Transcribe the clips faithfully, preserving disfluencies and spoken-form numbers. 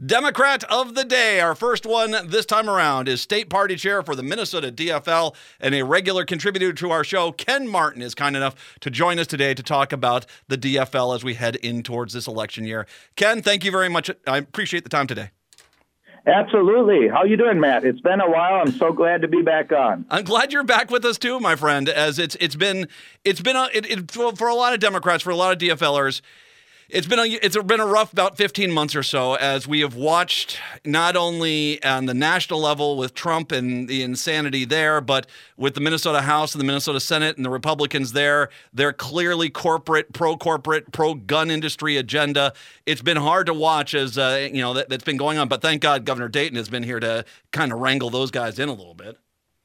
Democrat of the day, our first one this time around, is State Party Chair for the Minnesota D F L and a regular contributor to our show. Ken Martin is kind enough to join us today to talk about the D F L as we head in towards this election year. Ken, thank you very much. I appreciate the time today. Absolutely. How you doing, Matt? It's been a while. I'm so glad to be back on. I'm glad you're back with us too, my friend. As it's it's been it's been a, it, it, for a lot of Democrats, for a lot of DFLers. It's been a it's been a rough about fifteen months or so as we have watched not only on the national level with Trump and the insanity there, but with the Minnesota House and the Minnesota Senate and the Republicans there, their clearly corporate, pro-corporate, pro-gun industry agenda. It's been hard to watch as uh, you know that, that's been going on. But thank God Governor Dayton has been here to kind of wrangle those guys in a little bit.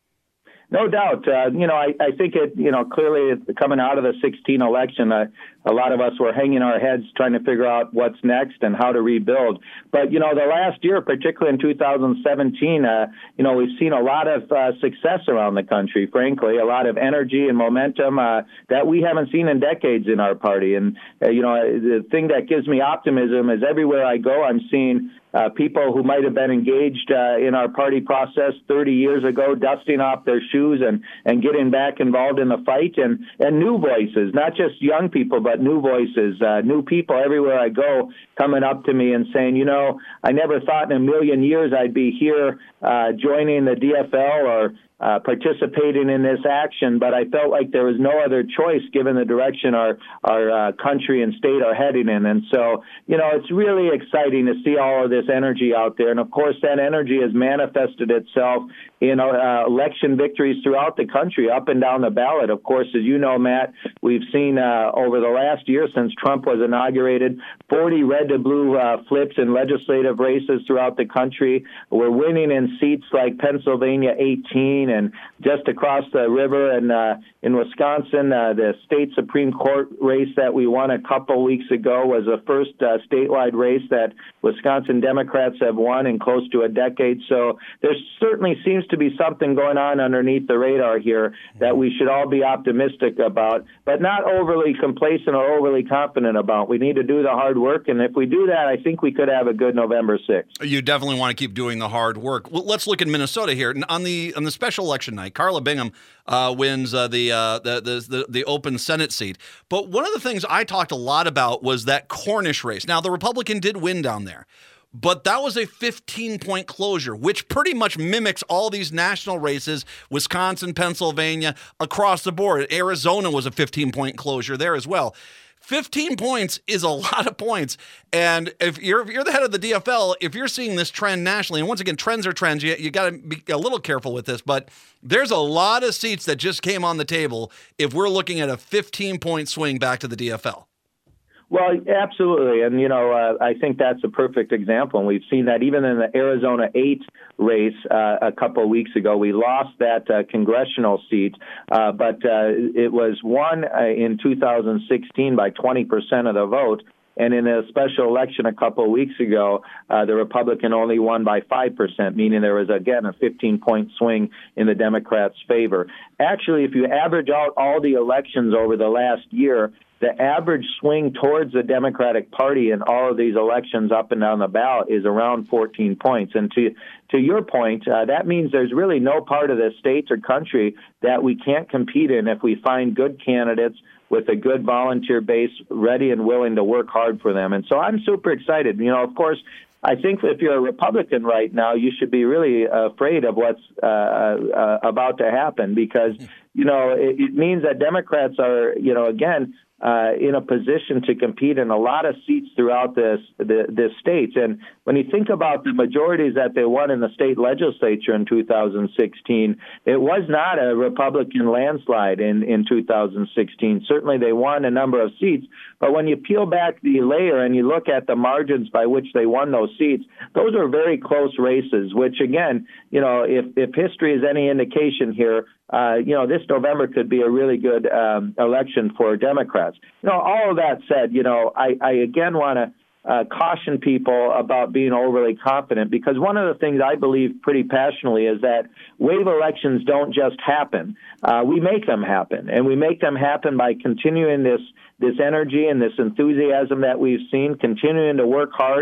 No doubt. Uh, you know, I, I think it, you know, clearly coming out of the sixteen election, uh, a lot of us were hanging our heads trying to figure out what's next and how to rebuild. But, you know, the last year, particularly in two thousand seventeen, uh, you know, we've seen a lot of uh, success around the country, frankly, a lot of energy and momentum uh, that we haven't seen in decades in our party. And, uh, you know, the thing that gives me optimism is everywhere I go, I'm seeing Uh, people who might have been engaged uh, in our party process thirty years ago, dusting off their shoes and, and getting back involved in the fight, and, and new voices, not just young people, but new voices, uh, new people everywhere I go coming up to me and saying, you know, I never thought in a million years I'd be here uh, joining the D F L or Uh, participating in this action, but I felt like there was no other choice given the direction our our uh, country and state are heading in. And so, you know, it's really exciting to see all of this energy out there. And of course, that energy has manifested itself in uh, election victories throughout the country, up and down the ballot. Of course, as you know, Matt, we've seen uh, over the last year since Trump was inaugurated, forty red to blue uh, flips in legislative races throughout the country. We're winning in seats like Pennsylvania eighteen, and just across the river and uh, in Wisconsin, uh, the state Supreme Court race that we won a couple weeks ago was the first uh, statewide race that Wisconsin Democrats have won in close to a decade. So there certainly seems to be something going on underneath the radar here that we should all be optimistic about, but not overly complacent or overly confident about. We need to do the hard work, and if we do that, I think we could have a good November sixth. You definitely want to keep doing the hard work. Well, let's look at Minnesota here. On the on the special election night, Carla Bingham uh, wins uh, the, uh, the, the the the open Senate seat. But one of the things I talked a lot about was that Cornish race. Now, the Republican did win down there, but that was a fifteen-point closure, which pretty much mimics all these national races, Wisconsin, Pennsylvania, across the board. Arizona was a fifteen-point closure there as well. fifteen points is a lot of points. And if you're if you're the head of the D F L, if you're seeing this trend nationally, and once again, trends are trends, you, you got to be a little careful with this, but there's a lot of seats that just came on the table if we're looking at a fifteen-point swing back to the D F L. Well, absolutely. And, you know, uh, I think that's a perfect example. And we've seen that even in the Arizona eight race uh, a couple of weeks ago. We lost that uh, congressional seat, uh, but uh, it was won uh, in two thousand sixteen by twenty percent of the vote. And in a special election a couple of weeks ago, uh, the Republican only won by five percent, meaning there was, again, a fifteen-point swing in the Democrats' favor. Actually, if you average out all the elections over the last year, the average swing towards the Democratic Party in all of these elections up and down the ballot is around fourteen points. And to to your point, uh, that means there's really no part of the state or country that we can't compete in if we find good candidates with a good volunteer base ready and willing to work hard for them. And so I'm super excited. You know, of course, I think if you're a Republican right now, you should be really afraid of what's uh, uh, about to happen because, you know, it, it means that Democrats are, you know, again, Uh, in a position to compete in a lot of seats throughout this the, this state. And when you think about the majorities that they won in the state legislature in two thousand sixteen, it was not a Republican landslide in, in two thousand sixteen. Certainly they won a number of seats, but when you peel back the layer and you look at the margins by which they won those seats, those are very close races, which again, you know, if, if history is any indication here, Uh, you know, this November could be a really good um, election for Democrats. You know, all of that said, you know, I, I again want to uh, caution people about being overly confident because one of the things I believe pretty passionately is that wave elections don't just happen. Uh, we make them happen, and we make them happen by continuing this this energy and this enthusiasm that we've seen, continuing to work hard,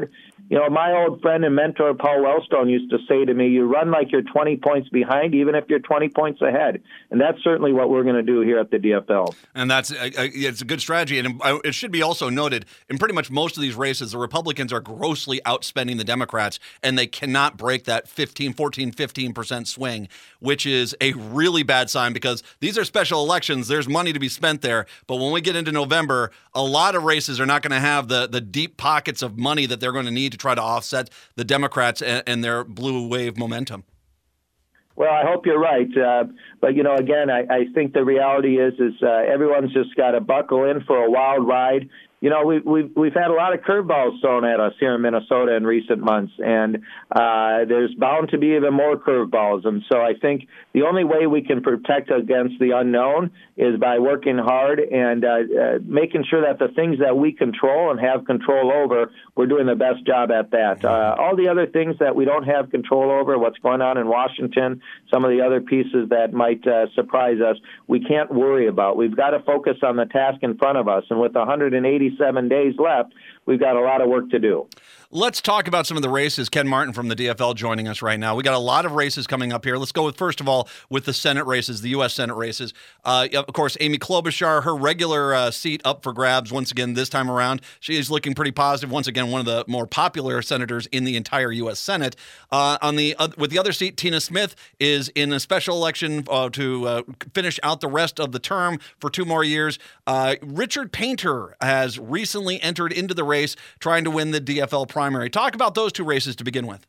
You know, my old friend and mentor, Paul Wellstone, used to say to me, you run like you're twenty points behind, even if you're twenty points ahead. And that's certainly what we're going to do here at the D F L. And that's uh, it's a good strategy. And it should be also noted, in pretty much most of these races, the Republicans are grossly outspending the Democrats, and they cannot break that fifteen, fourteen, fifteen percent swing, which is a really bad sign because these are special elections. There's money to be spent there. But when we get into November, a lot of races are not going to have the, the deep pockets of money that they're going to need to try to offset the Democrats and, and their blue wave momentum. Well, I hope you're right. Uh, but, you know, again, I, I think the reality is is uh, everyone's just got to buckle in for a wild ride. You know, we've, we've, we've had a lot of curveballs thrown at us here in Minnesota in recent months, and uh, there's bound to be even more curveballs. And so I think the only way we can protect against the unknown is by working hard and uh, uh, making sure that the things that we control and have control over, we're doing the best job at that. Uh, all the other things that we don't have control over, what's going on in Washington, some of the other pieces that might uh, surprise us, we can't worry about. We've got to focus on the task in front of us. And with one hundred eighty-seven days left, we've got a lot of work to do. Let's talk about some of the races. Ken Martin from the D F L joining us right now. We got a lot of races coming up here. Let's go with, first of all, with the Senate races, the U S Senate races. Uh, of course, Amy Klobuchar, her regular uh, seat up for grabs once again this time around. She is looking pretty positive. Once again, one of the more popular senators in the entire U S Senate. Uh, on the uh, with the other seat, Tina Smith is in a special election uh, to uh, finish out the rest of the term for two more years. Uh, Richard Painter has recently entered into the race, trying to win the D F L primary. Talk about those two races to begin with.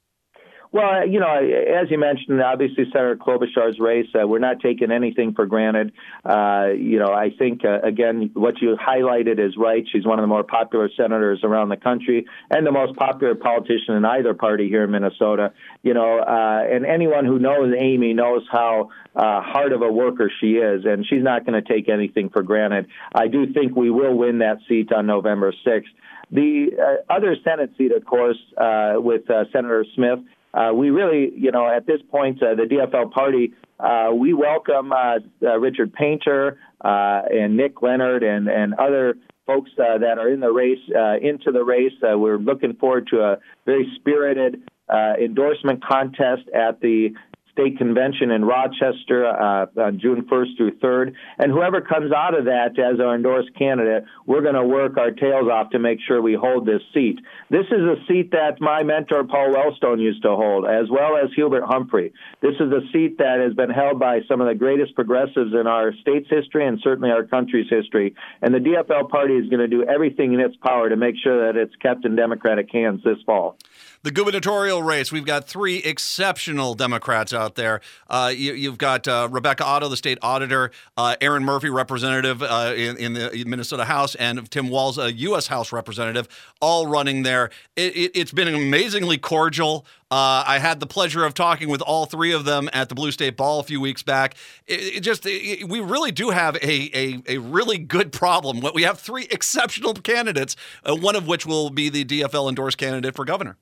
Well, you know, as you mentioned, obviously Senator Klobuchar's race, uh, we're not taking anything for granted. Uh, you know, I think, uh, again, what you highlighted is right. She's one of the more popular senators around the country and the most popular politician in either party here in Minnesota. You know, uh, and anyone who knows Amy knows how uh, hard of a worker she is, and she's not going to take anything for granted. I do think we will win that seat on November sixth. The uh, other Senate seat, of course, uh, with uh, Senator Smith, Uh, we really, you know, at this point, uh, the D F L party, uh, we welcome uh, uh, Richard Painter uh, and Nick Leonard and, and other folks uh, that are in the race, uh, into the race. Uh, we're looking forward to a very spirited uh, endorsement contest at the State Convention in Rochester uh, on June first through third. And whoever comes out of that as our endorsed candidate, we're going to work our tails off to make sure we hold this seat. This is a seat that my mentor, Paul Wellstone, used to hold, as well as Hubert Humphrey. This is a seat that has been held by some of the greatest progressives in our state's history and certainly our country's history. And the D F L party is going to do everything in its power to make sure that it's kept in Democratic hands this fall. The gubernatorial race, we've got three exceptional Democrats out there. Uh, you, you've got uh, Rebecca Otto, the state auditor, uh, Aaron Murphy, representative uh, in, in the Minnesota House, and Tim Walz, a U S House representative, all running there. It, it, it's been amazingly cordial. Uh, I had the pleasure of talking with all three of them at the Blue State Ball a few weeks back. It, it just it, we really do have a, a, a really good problem. We have three exceptional candidates, uh, one of which will be the D F L endorsed candidate for governor.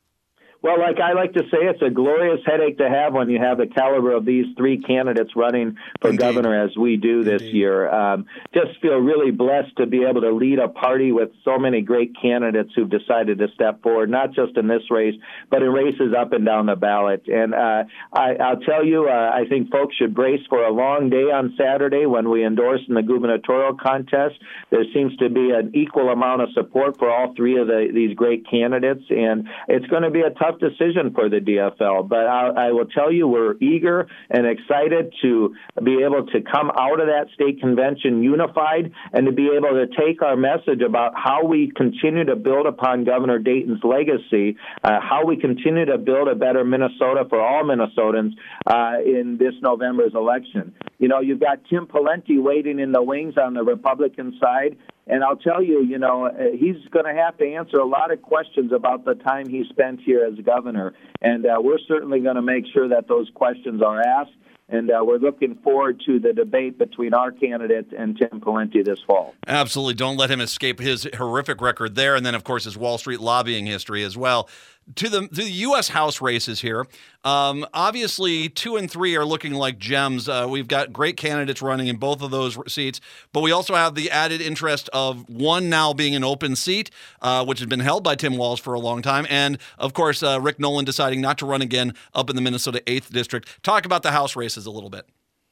Well, like I like to say, it's a glorious headache to have when you have the caliber of these three candidates running for Indeed. governor as we do this Indeed. year. Um, just feel really blessed to be able to lead a party with so many great candidates who've decided to step forward, not just in this race, but in races up and down the ballot. And uh, I, I'll tell you, uh, I think folks should brace for a long day on Saturday when we endorse in the gubernatorial contest. There seems to be an equal amount of support for all three of the, these great candidates, and it's going to be a tough decision for the D F L, but I, I will tell you we're eager and excited to be able to come out of that state convention unified and to be able to take our message about how we continue to build upon Governor Dayton's legacy, uh, how we continue to build a better Minnesota for all Minnesotans uh, in this November's election. You know, you've got Tim Pawlenty waiting in the wings on the Republican side. And I'll tell you, you know, he's going to have to answer a lot of questions about the time he spent here as governor. And uh, we're certainly going to make sure that those questions are asked And uh, we're looking forward to the debate between our candidate and Tim Pawlenty this fall. Absolutely. Don't let him escape his horrific record there. And then, of course, his Wall Street lobbying history as well. To the to the U S House races here, um, obviously two and three are looking like gems. Uh, we've got great candidates running in both of those seats, but we also have the added interest of one now being an open seat, uh, which has been held by Tim Walz for a long time, and of course uh, Rick Nolan deciding not to run again up in the Minnesota eighth District. Talk about the House races a little bit.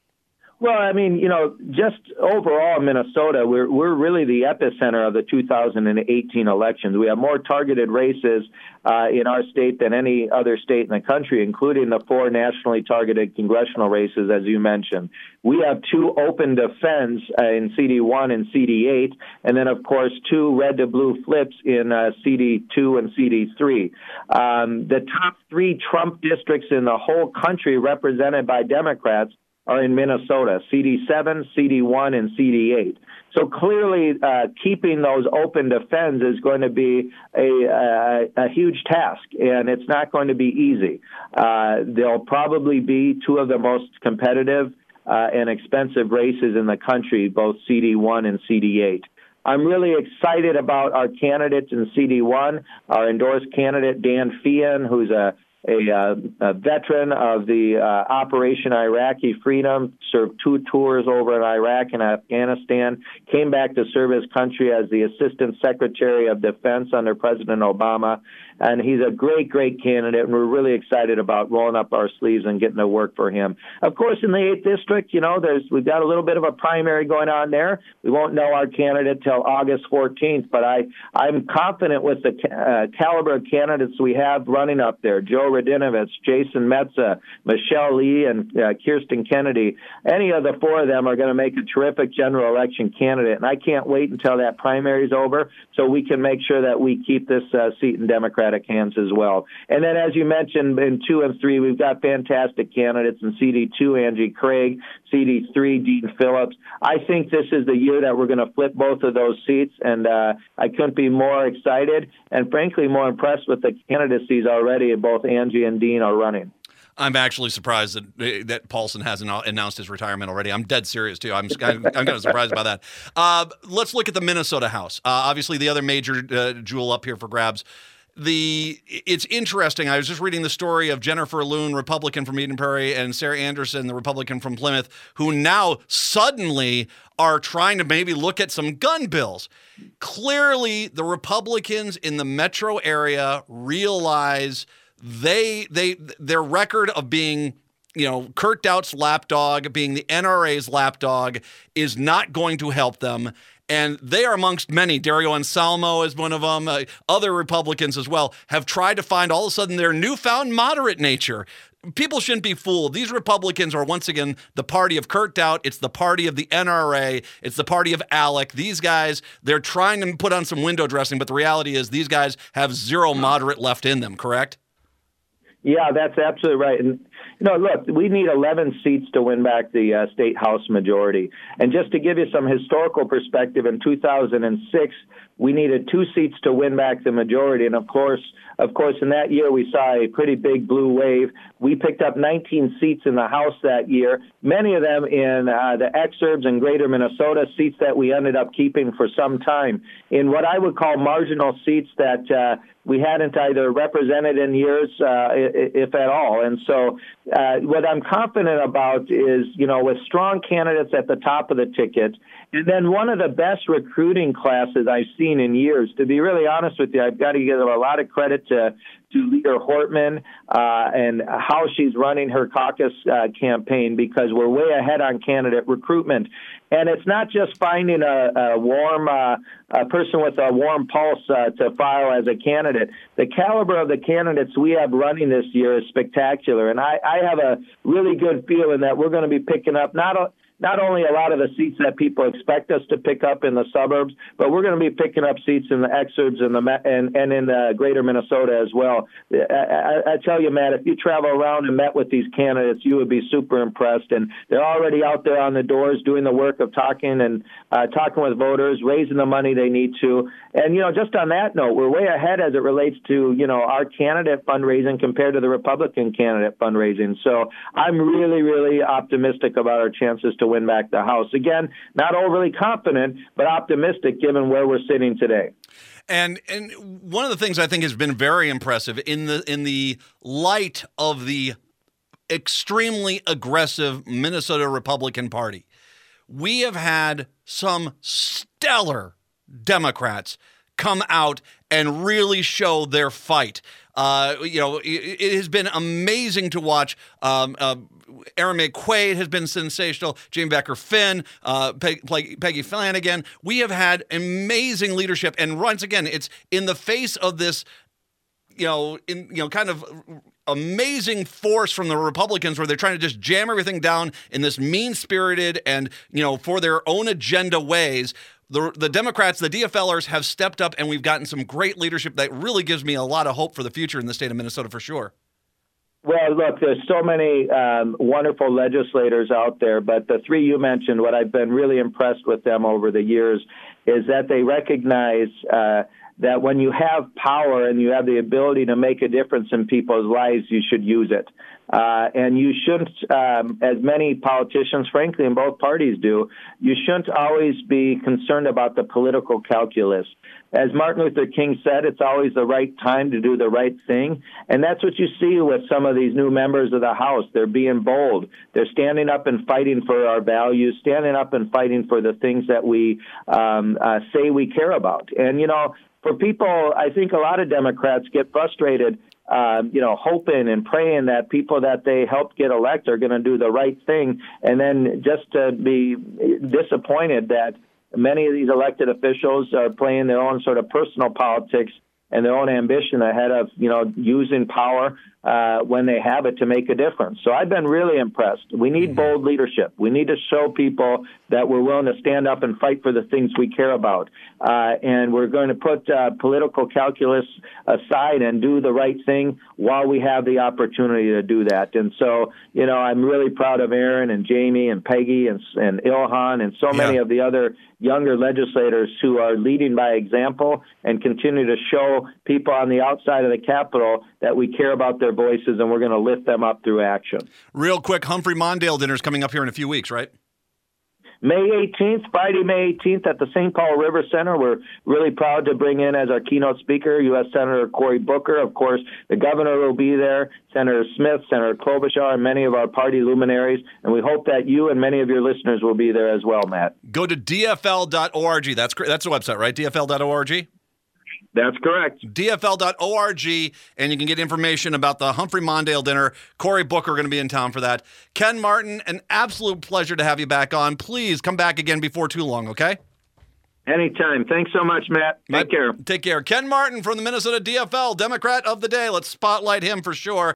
Well, I mean, you know, just overall in Minnesota, we're we're really the epicenter of the two thousand eighteen elections. We have more targeted races uh, in our state than any other state in the country, including the four nationally targeted congressional races, as you mentioned. We have two open defense uh, in C D one and C D eight, and then, of course, two red to blue flips in uh, C D two and C D three. Um, the top three Trump districts in the whole country represented by Democrats are in Minnesota, C D seven, C D one, and C D eight. So clearly, uh, keeping those open defense is going to be a, a, a huge task, and it's not going to be easy. Uh, they'll probably be two of the most competitive uh, and expensive races in the country, both C D one and C D eight. I'm really excited about our candidates in C D one, our endorsed candidate, Dan Feehan, who's a A, uh, a veteran of the uh, Operation Iraqi Freedom, served two tours over in Iraq and Afghanistan, came back to serve his country as the Assistant Secretary of Defense under President Obama. And he's a great, great candidate, and we're really excited about rolling up our sleeves and getting to work for him. Of course, in the eighth District, you know, there's we've got a little bit of a primary going on there. We won't know our candidate till August fourteenth, but I, I'm confident with the uh, caliber of candidates we have running up there. Joe Radinovich, Jason Metza, Michelle Lee, and uh, Kirsten Kennedy. Any of the four of them are going to make a terrific general election candidate, and I can't wait until that primary is over so we can make sure that we keep this uh, seat in Democratic hands as well. And then, as you mentioned, in two and three, we've got fantastic candidates in C D two, Angie Craig, C D three, Dean Phillips. I think this is the year that we're going to flip both of those seats, and uh, I couldn't be more excited and, frankly, more impressed with the candidacies already. Both Angie and Dean are running. I'm actually surprised that that Paulson hasn't announced his retirement already. I'm dead serious, too. I'm I'm, I'm kind of surprised by that. Uh, let's look at the Minnesota House. Uh, obviously, the other major uh, jewel up here for grabs. The it's interesting. I was just reading the story of Jennifer Loon, Republican from Eden Prairie, and Sarah Anderson, the Republican from Plymouth, who now suddenly are trying to maybe look at some gun bills. Clearly, the Republicans in the metro area realize they they their record of being, you know, Kurt Dought's lapdog, being the N R A's lapdog, is not going to help them. And they are amongst many. Dario Anselmo is one of them. Uh, other Republicans as well have tried to find all of a sudden their newfound moderate nature. People shouldn't be fooled. These Republicans are once again the party of Kurt Doubt. It's the party of the N R A. It's the party of ALEC. These guys, they're trying to put on some window dressing, but the reality is these guys have zero moderate left in them, correct? Yeah, that's absolutely right. And, you know, look, we need eleven seats to win back the uh, state House majority. And just to give you some historical perspective, in two thousand six, we needed two seats to win back the majority. And, of course, of course, in that year, we saw a pretty big blue wave. We picked up nineteen seats in the House that year, many of them in uh, the exurbs and greater Minnesota, seats that we ended up keeping for some time in what I would call marginal seats that uh, we hadn't either represented in years, uh, if at all. And so uh, what I'm confident about is, you know, with strong candidates at the top of the ticket, and then one of the best recruiting classes I've seen in years. To be really honest with you, I've got to give a lot of credit to to Leader Hortman uh, and how she's running her caucus uh, campaign, because we're way ahead on candidate recruitment. And it's not just finding a, a warm uh, a person with a warm pulse uh, to file as a candidate. The caliber of the candidates we have running this year is spectacular, and I, I have a really good feeling that we're going to be picking up not a not only a lot of the seats that people expect us to pick up in the suburbs, but we're going to be picking up seats in the exurbs and the and, and in the greater Minnesota as well. I, I, I tell you, Matt, if you travel around and met with these candidates, you would be super impressed. And they're already out there on the doors doing the work of talking and uh, talking with voters, raising the money they need to. And, you know, just on that note, we're way ahead as it relates to, you know, our candidate fundraising compared to the Republican candidate fundraising. So I'm really, really optimistic about our chances to win back the House. Again, not overly confident, but optimistic given where we're sitting today. And and one of the things I think has been very impressive in the in the light of the extremely aggressive Minnesota Republican Party, we have had some stellar Democrats come out and really show their fight. Uh, you know, it, it has been amazing to watch. Um, uh, Aaron McQuaid has been sensational. Jamie Becker Finn, uh, Peggy, Peggy Flanagan. We have had amazing leadership, and once again, it's in the face of this, you know, in you know, kind of amazing force from the Republicans, where they're trying to just jam everything down in this mean-spirited and, you know, for their own agenda ways. The, the Democrats, the DFLers, have stepped up, and we've gotten some great leadership that really gives me a lot of hope for the future in the state of Minnesota for sure. Well, look, there's so many um, wonderful legislators out there, but the three you mentioned, what I've been really impressed with them over the years is that they recognize uh, that when you have power and you have the ability to make a difference in people's lives, you should use it. Uh, and you shouldn't, um, as many politicians, frankly, in both parties do, you shouldn't always be concerned about the political calculus. As Martin Luther King said, it's always the right time to do the right thing. And that's what you see with some of these new members of the House. They're being bold. They're standing up and fighting for our values, standing up and fighting for the things that we um, uh, say we care about. And, you know, for people, I think a lot of Democrats get frustrated Um, you know, hoping and praying that people that they helped get elected are going to do the right thing, and then just to be disappointed that many of these elected officials are playing their own sort of personal politics and their own ambition ahead of, you know, using power uh, when they have it to make a difference. So I've been really impressed. We need bold leadership. We need to show people that we're willing to stand up and fight for the things we care about. Uh, and we're going to put uh, political calculus aside and do the right thing while we have the opportunity to do that. And so, you know, I'm really proud of Aaron and Jamie and Peggy and, and Ilhan and so many yeah. of the other younger legislators who are leading by example and continue to show people on the outside of the Capitol that we care about their voices and we're going to lift them up through action. Real quick, Humphrey Mondale dinner is coming up here in a few weeks, right? May eighteenth, Friday, May eighteenth at the Saint Paul River Center. We're really proud to bring in as our keynote speaker U S Senator Cory Booker. Of course, the governor will be there, Senator Smith, Senator Klobuchar, and many of our party luminaries. And we hope that you and many of your listeners will be there as well, Matt. Go to D F L dot org. That's that's the website, right? D F L dot org? That's correct. D F L dot org, and you can get information about the Humphrey Mondale dinner. Cory Booker going to be in town for that. Ken Martin, an absolute pleasure to have you back on. Please come back again before too long, okay? Anytime. Thanks so much, Matt. Take care. Take care. Ken Martin from the Minnesota D F L, Democrat of the Day. Let's spotlight him for sure.